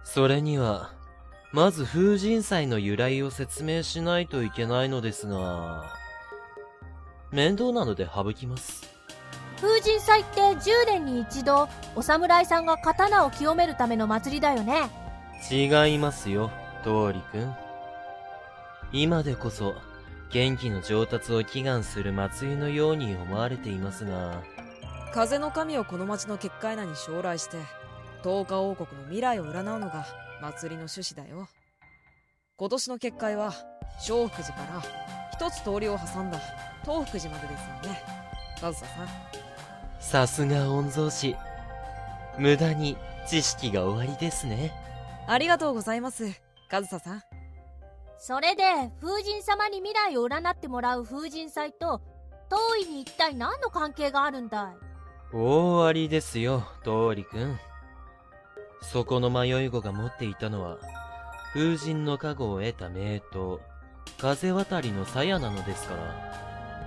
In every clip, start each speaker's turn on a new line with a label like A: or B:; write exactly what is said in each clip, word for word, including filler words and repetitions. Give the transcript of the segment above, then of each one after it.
A: それには、まず風神祭の由来を説明しないといけないのですが、面倒なので省きます。
B: 風神祭ってじゅうねんに一度お侍さんが刀を清めるための祭りだよね。
A: 違いますよ、桃李くん。今でこそ元気の上達を祈願する祭りのように思われていますが、
C: 風の神をこの町の結界内に将来して十日王国の未来を占うのが祭りの趣旨だよ。今年の結界は小福寺から一つ通りを挟んだ東福寺までですよね、上総さん。
A: さすが御曹司、無駄に知識が終わりですね。
C: ありがとうございます、上総さん。
B: それで風神様に未来を占ってもらう風神祭と当位に一体何の関係があるんだい？
A: 大ありですよ、桃李くん。そこの迷い子が持っていたのは風神の加護を得た名刀風渡りの鞘なのですから。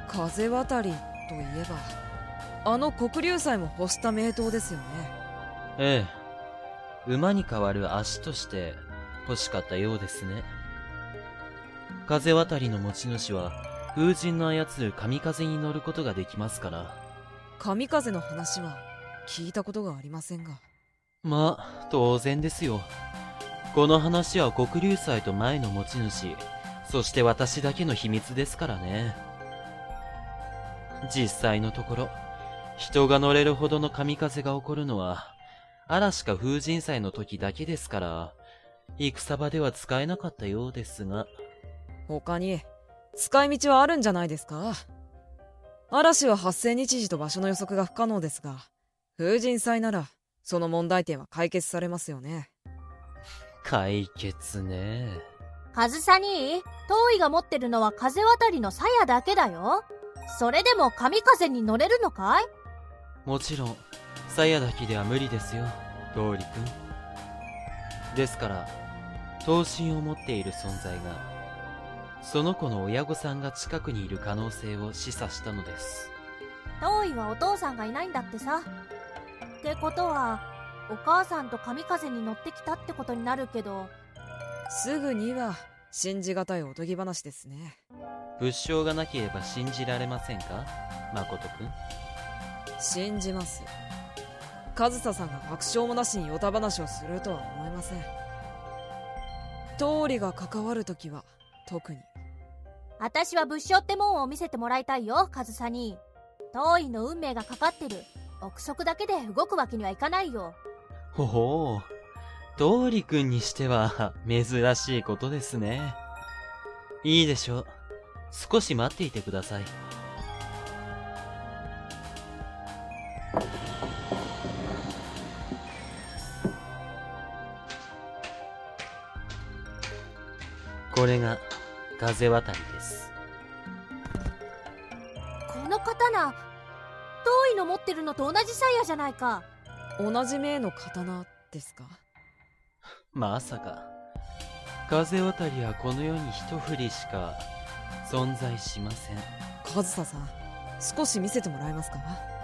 C: 風渡りといえばあの黒龍祭も欲した名刀ですよね。
A: ええ、馬に代わる足として欲しかったようですね。風渡りの持ち主は風神の操る神風に乗ることができますから。
C: 神風の話は聞いたことがありませんが。
A: まあ当然ですよ。この話は黒龍祭と前の持ち主、そして私だけの秘密ですからね。実際のところ人が乗れるほどの神風が起こるのは嵐か風神祭の時だけですから、戦場では使えなかったようですが。
C: 他に使い道はあるんじゃないですか？嵐は発生日時と場所の予測が不可能ですが、風神祭ならその問題点は解決されますよね。
A: 解決ね。
B: カズサニー、当位が持ってるのは風渡りの鞘だけだよ。それでも神風に乗れるのかい？
A: もちろん鞘だけでは無理ですよ、桃李くん。ですから刀身を持っている存在がその子の親御さんが近くにいる可能性を示唆したのです。
B: 当位はお父さんがいないんだってさ。ってことはお母さんと神風に乗ってきたってことになるけど。
C: すぐには信じがたいおとぎ話ですね。
A: 物証がなければ信じられませんか、誠くん。
C: 信じます。上総さんが爆笑もなしにヨタ話をするとは思えません。桃李が関わるときは特に。
B: 私は物証ってもんを見せてもらいたいよ、カズサニー。当位の運命がかかってる憶測だけで動くわけにはいかないよ。
A: ほほう、桃李くんにしては珍しいことですね。いいでしょう、少し待っていてください。これが風渡りです。
B: この刀、当位の持ってるのと同じ鞘じゃないか。
C: 同じ名の刀ですか？
A: まさか。風渡りはこの世に一振りしか存在しません。
C: 上総さん、少し見せてもらえますか？こ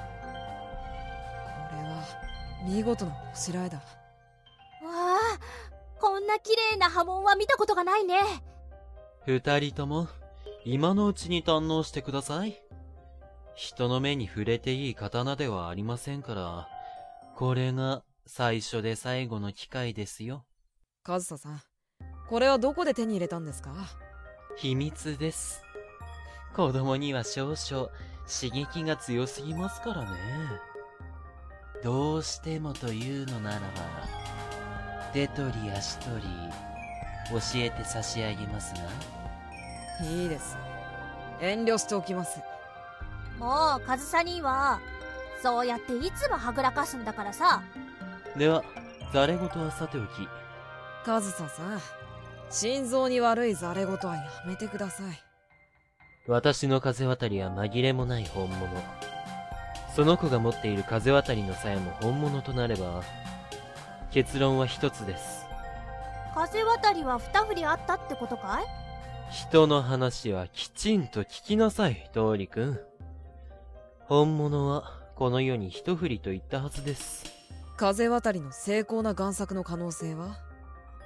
C: れは見事なこしらえだ。わ
B: あ、こんな綺麗な刃文は見たことがないね。
A: 二人とも今のうちに堪能してください。人の目に触れていい刀ではありませんから、これが最初で最後の機会ですよ。
C: 上総さん、これはどこで手に入れたんですか？
A: 秘密です。子供には少々刺激が強すぎますからね。どうしてもというのならば、手取り足取り教えて差し上げますが。
C: いいです、遠慮しておきます。
B: もうカズサニーはそうやっていつもはぐらかすんだからさ。
A: ではざれ言はさておき、
C: 上総さん、心臓に悪いざれ言はやめてください。
A: 私の風渡りは紛れもない本物。その子が持っている風渡りの鞘も本物となれば、結論は一つです。
B: 風渡りは二振りあったってことかい？
A: 人の話はきちんと聞きなさい、桃李くん。本物はこの世に一振りと言ったはずです。
C: 風渡りの精巧な贋作の可能性は？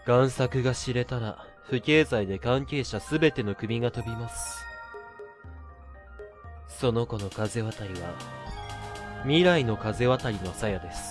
A: 贋作が知れたら、不敬罪で関係者すべての首が飛びます。その子の風渡りは、未来の風渡りの鞘です。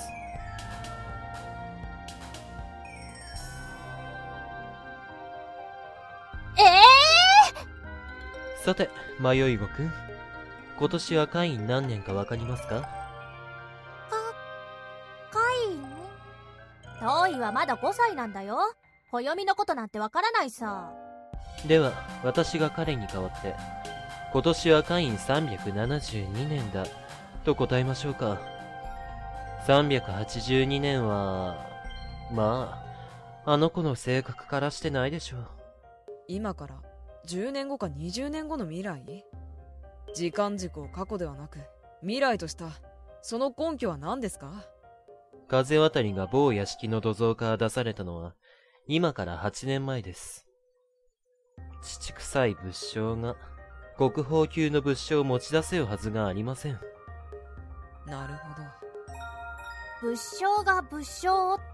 B: ええ
A: ー、さて、迷い子くん。今年は会員何年かわかりますか？
B: か、会員？トイはまだごさいなんだよ。暦のことなんてわからないさ。
A: では、私が彼に代わって、今年は会員さんびゃくななじゅうにねんだ、と答えましょうか。さんびゃくはちじゅうにねんは、まあ、あの子の性格からしてないでしょう。
C: 今からじゅうねんごかにじゅうねんごの未来？時間軸を過去ではなく未来としたその根拠は何ですか？
A: 風渡りが某屋敷の土蔵から出されたのは今からはちねんまえです。父臭い物証が国宝級の物証を持ち出せるはずがありません。
C: なるほど。
B: 物証が物証って？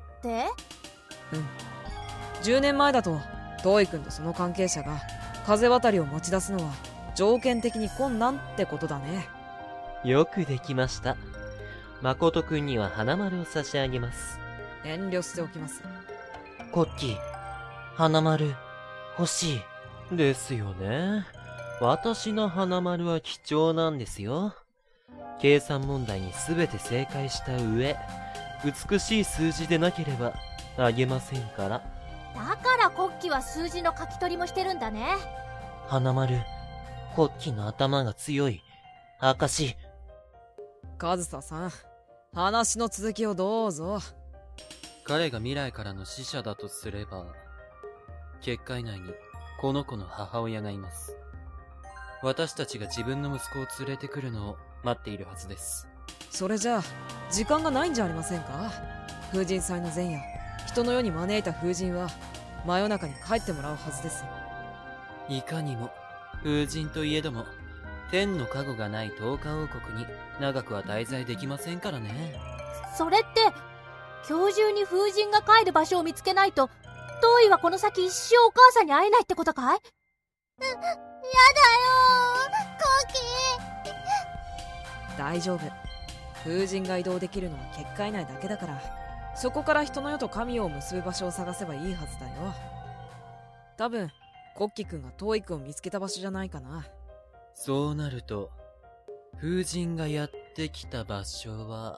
C: うん。じゅうねんまえだとトイ君とその関係者が風渡りを持ち出すのは条件的に困難ってことだね。
A: よくできました。誠くんには花丸を差し上げます。
C: 遠慮しておきます。
A: コッキー、花丸欲しいですよね。私の花丸は貴重なんですよ。計算問題に全て正解した上、美しい数字でなければあげませんから。
B: だからコッキは数字の書き取りもしてるんだね。
A: 花丸、コッキの頭が強い証。
C: 上総さん、話の続きをどうぞ。
A: 彼が未来からの使者だとすれば、結界内にこの子の母親がいます。私たちが自分の息子を連れてくるのを待っているはずです。
C: それじゃあ時間がないんじゃありませんか？風神祭の前夜、人の世に招いた風神は真夜中に帰ってもらうはずです。
A: いかにも風神といえども、天の加護がない十日王国に長くは滞在できませんからね。
B: それって今日中に風神が帰る場所を見つけないとトイはこの先一生お母さんに会えないってことかい？う、やだよー、コキー。
C: 大丈夫。風神が移動できるのは結界内だけだから、そこから人の世と神を結ぶ場所を探せばいいはずだよ。多分コッキくんがトイくんを見つけた場所じゃないかな。
A: そうなると風神がやってきた場所は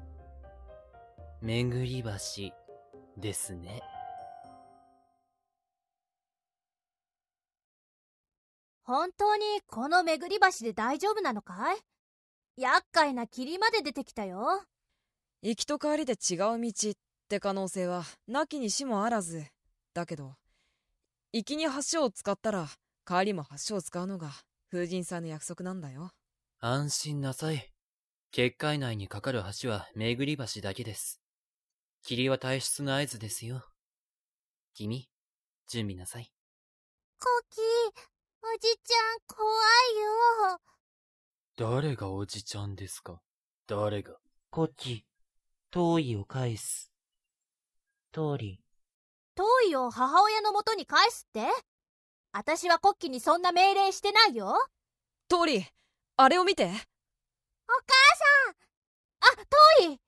A: 巡り橋ですね。
B: 本当にこの巡り橋で大丈夫なのかい？厄介な霧まで出てきたよ。
C: 行きと帰りで違う道って可能性はなきにしもあらずだけど、行きに橋を使ったら帰りも橋を使うのが風神さんの約束なんだよ。
A: 安心なさい。結界内にかかる橋は巡り橋だけです。霧は退出の合図ですよ。君、準備なさい。
B: コキ、おじちゃん怖いよ。
A: 誰がおじちゃんですか？誰が？コキ、トイを返す。トーリー。
B: トイを母親の元に返すって？私はコッキにそんな命令してないよ。
C: トーリー、あれを見て。お母
B: さん。あ、トイ。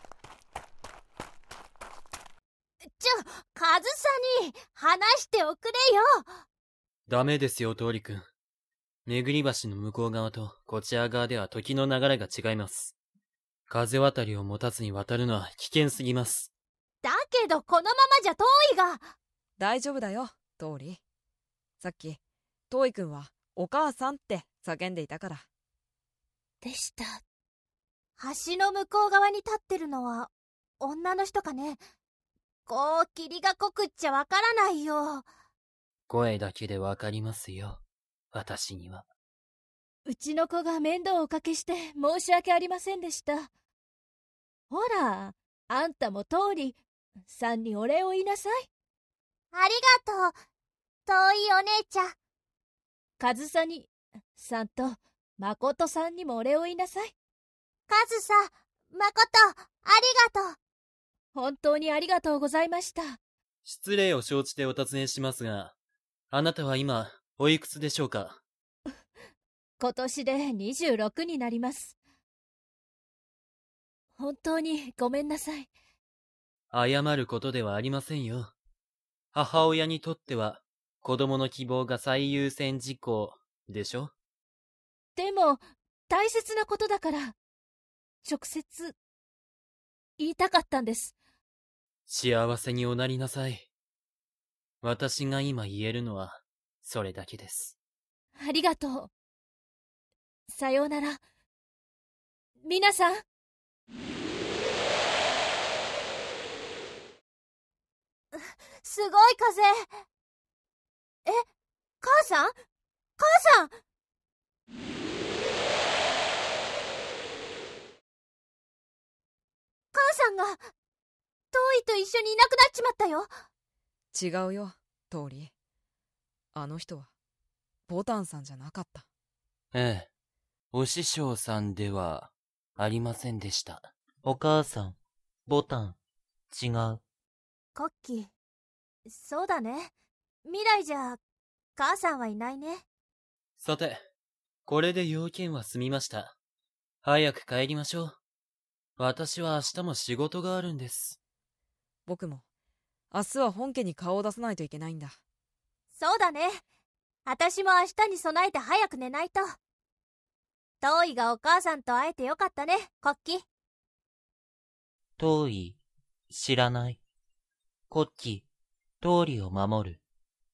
B: ちょ、カズサに話しておくれよ。
A: ダメですよ、トーリくん。巡り橋の向こう側とこちら側では時の流れが違います。風渡りを持たずに渡るのは危険すぎます。
B: だけどこのままじゃトイが。
C: 大丈夫だよ、トーリー。さっきトイくんはお母さんって叫んでいたから。
B: でした。橋の向こう側に立ってるのは女の人かね。こう霧が濃くっちゃわからないよ。
A: 声だけでわかりますよ、私には。
B: うちの子が面倒をおかけして申し訳ありませんでした。ほら、あんたもトーリさんにお礼を言いなさい。ありがとう、遠いお姉ちゃん。カズサにさんと誠さんにもお礼を言いなさい。カズサ、誠、ありがとう。本当にありがとうございました。
A: 失礼を承知でお尋ねしますが、あなたは今、おいくつでしょうか？
B: 今年でにじゅうろくになります。本当にごめんなさい。
A: 謝ることではありませんよ。母親にとっては、子供の希望が最優先事項でしょ？
B: でも、大切なことだから、直接、言いたかったんです。
A: 幸せにおなりなさい。私が今言えるのは、それだけです。
B: ありがとう。さようなら。皆さん。すごい風。え、母さん？母さん！母さんが、トーイと一緒にいなくなっちまったよ。
C: 違うよ、トーリー。あの人は、ボタンさんじゃなかった。
A: ええ、お師匠さんではありませんでした。お母さん、ボタン、違う。
B: コッキー、そうだね。未来じゃ、母さんはいないね。
A: さて、これで要件は済みました。早く帰りましょう。私は明日も仕事があるんです。
C: 僕も、明日は本家に顔を出さないといけないんだ。
B: そうだね。私も明日に備えて早く寝ないと。トーイがお母さんと会えてよかったね、コッキー。
A: トーイ、知らない。コッキ、トーリを守る。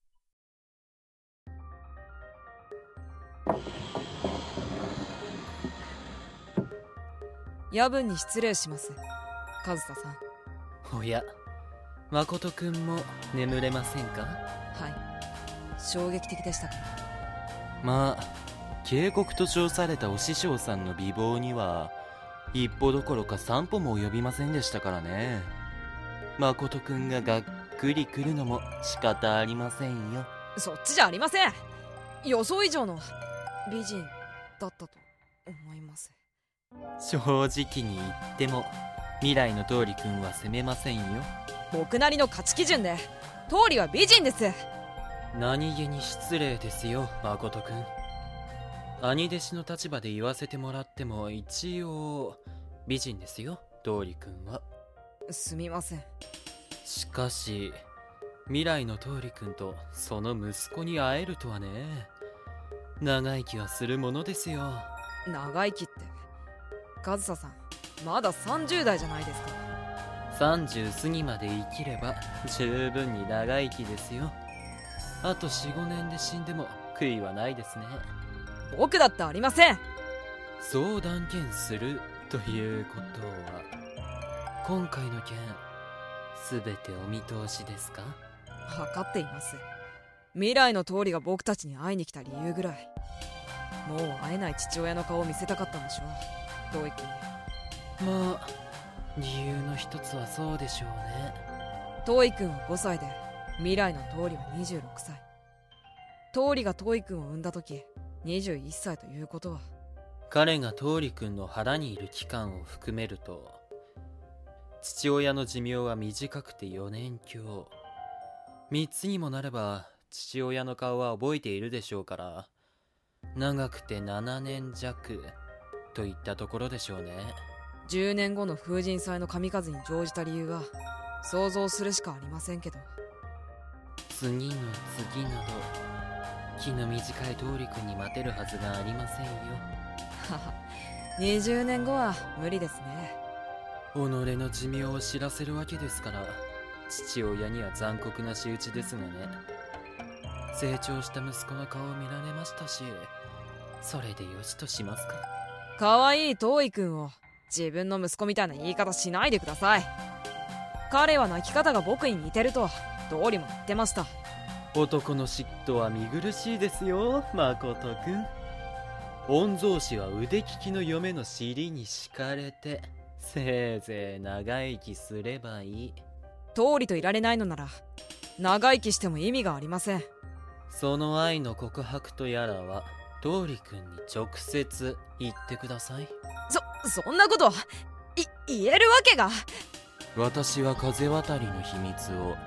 C: 夜分に失礼します、カズサさん。
A: おや、誠くんも眠れませんか？
C: はい、衝撃的でしたから。
A: まあ、警告と称されたお師匠さんの美貌には一歩どころか三歩も及びませんでしたからね。誠くんががっくりくるのも仕方ありませんよ。
C: そっちじゃありません。予想以上の美人だったと思います。
A: 正直に言っても未来のトーリくんは責めませんよ。
C: 僕なりの価値基準でトーリは美人です。
A: 何気に失礼ですよ、誠くん。兄弟子の立場で言わせてもらっても一応美人ですよ、トーリくんは。
C: すみません。
A: しかし未来のトーリくんとその息子に会えるとはね。長生きはするものですよ。
C: 長生きって、カズサさんまださんじゅう代じゃないですか。
A: さんじゅう過ぎまで生きれば十分に長生きですよ。あと よん、ごねんで死んでも悔いはないですね。
C: 僕だってありません。
A: そう断言するということは、今回の件すべてお見通しですか？
C: 分かっています。未来の通りが僕たちに会いに来た理由ぐらい。もう会えない父親の顔を見せたかったんでしょう、トーイ君に。
A: まあ理由の一つはそうでしょうね。
C: トーイ君はごさいで未来の通りはにじゅうろくさい。通りがトーイ君を産んだ時にじゅういっさいということは、
A: 彼がトーリ君の腹にいる期間を含めると父親の寿命は短くてよねん強。みっつにもなれば父親の顔は覚えているでしょうから、長くてななねん弱といったところでしょうね。
C: じゅうねんごの風神祭の神風に乗じた理由は想像するしかありませんけど。
A: 次の次など気の短いトーリ君に待てるはずがありませんよ。
C: はは、にじゅうねんごは無理ですね。
A: 己の寿命を知らせるわけですから、父親には残酷な仕打ちですがね。成長した息子の顔を見られましたし、それでよしとしますか。
C: かわいいトーイ君を自分の息子みたいな言い方しないでください。彼は泣き方が僕に似てると通りも言ってました。
A: 男の嫉妬は見苦しいですよ、誠くん。御曹司は腕利きの嫁の尻に敷かれてせいぜい長生きすればいい。
C: 通りといられないのなら長生きしても意味がありません。
A: その愛の告白とやらは通りくんに直接言ってください。
C: そ、そんなことい言えるわけが。
A: 私は風渡りの秘密を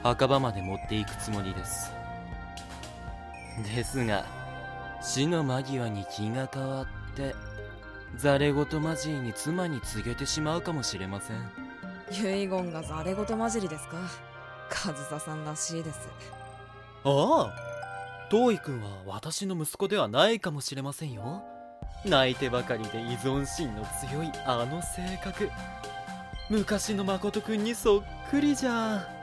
A: 墓場まで持っていくつもりです。ですが死の間際に気が変わってザレ言混じりに妻に告げてしまうかもしれません。
C: 遺言がザレ言混じりですか。上総さんらしいです。
A: ああ、トーイ君は私の息子ではないかもしれませんよ。泣いてばかりで依存心の強いあの性格、昔の誠君にそっくりじゃん。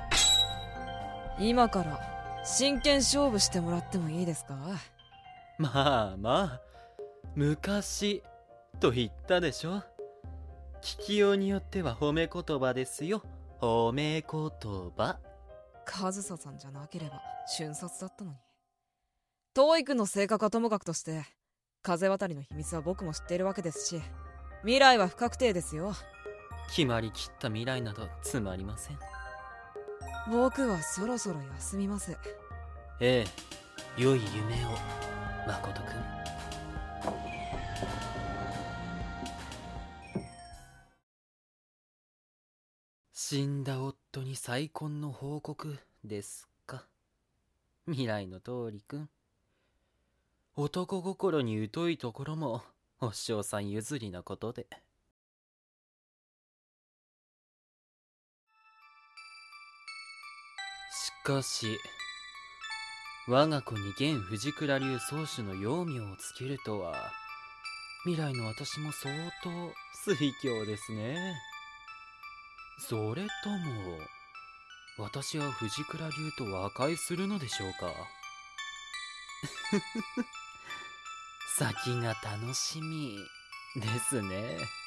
C: 今から真剣勝負してもらってもいいですか。
A: まあまあ、昔と言ったでしょ。聞きようによっては褒め言葉ですよ。褒め言葉。
C: 上総さんじゃなければ瞬殺だったのに。トイ君の性格はともかくとして、風渡りの秘密は僕も知っているわけですし、未来は不確定ですよ。
A: 決まりきった未来などつまりません。
C: 僕はそろそろ休みます。
A: ええ、良い夢を、誠くん。死んだ夫に再婚の報告ですか。未来の通りくん。男心に疎いところもお師匠さん譲りなことで。しかし我が子に現藤倉流宗主の幼名をつけるとは、未来の私も相当推挙ですね。それとも私は藤倉流と和解するのでしょうか。先が楽しみですね。